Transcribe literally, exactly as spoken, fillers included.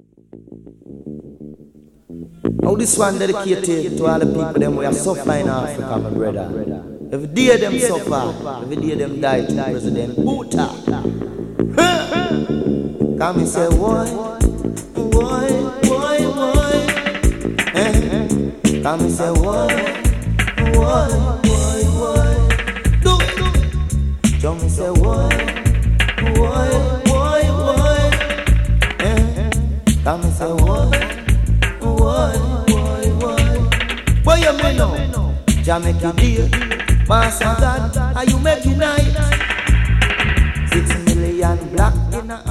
Now this one dedicated to all the people them who are suffering in Africa, my brother. Every day them suffer, every day them die to President Buta. Come and say, why, why, why, why? Eh? Come and say, why, why, why, why? Do it. Come and say, why, why, why, why? Eh? Come and say, why? Why, why, why? Why you may know? Jah make you deal, Master God, how you make you night? Six million black in a